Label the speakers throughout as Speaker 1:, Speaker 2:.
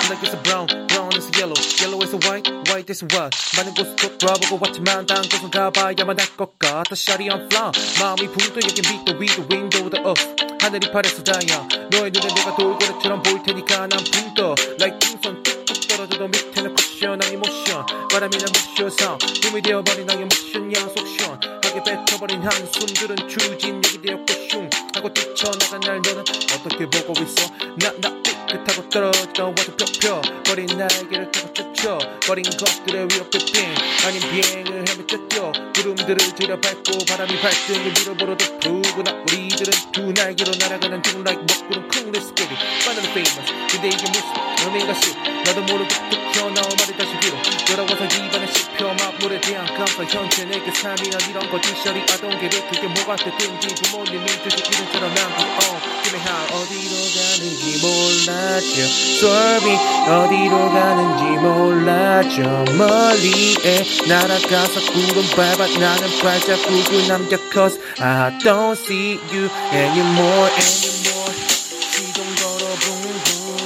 Speaker 1: Black is brown, brown is yellow, yellow is white, white is white. 많은 곳을 돌아보고 왔지만 다른 곳은 가봐야만 할 것 같아. Shawty on fly, 마음이 붕 떠 여긴 빛도 위도 window the earth. 하늘이 파래서 다야. 너의 눈에 내가 돌고래처럼 보일 테니까 난 붕 떠. Like 풍선 뚝뚝 떨어져도 밑에는 쿠션 아니 모션. 바람이나 모셔서 꿈이 되어버린 나의 모션이야 속션. 하게 뱉어버린 한숨들은 추진력이 되었고 슝 하고 뛰쳐나간 날 너는 어떻게 보고 있어. 나 삐끗하고 떨어져 와도 펴 버린 날개를 타고 쫓혀 버린 것들의 위로 끝빙 아닌 비행을 헤매쳤죠. 구름들을 들여밟고 바람이 발등을 밀어버려도 푸구나. 우리들은 두 날개로 날아가는 둥 like 먹구름 cool let's get it. Finally famous 근데 이게 무슨 연예인가 싶. 나도 모르고 툭 튀어나온 말이 다시 뒤로 돌아와서 입안에 씹혀 맛물에 대한 감사. 현재 내게 삶이란 이런 거지. 셔리 아동계를 그게 뭐가 됐든지 부모님이 주신 이름처럼 남고 김해하 어디로 가는지 몰랐죠. 솔비 어디로 가는지 몰랐죠. 멀리에 날아가서 구름 밟아 나는 발자국을 남겨 cause I don't see you anymore. 시동 걸어 붕붕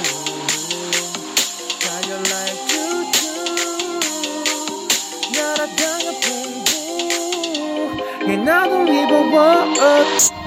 Speaker 1: 달려 like tutu 날아가며 붕붕 나도 입어봐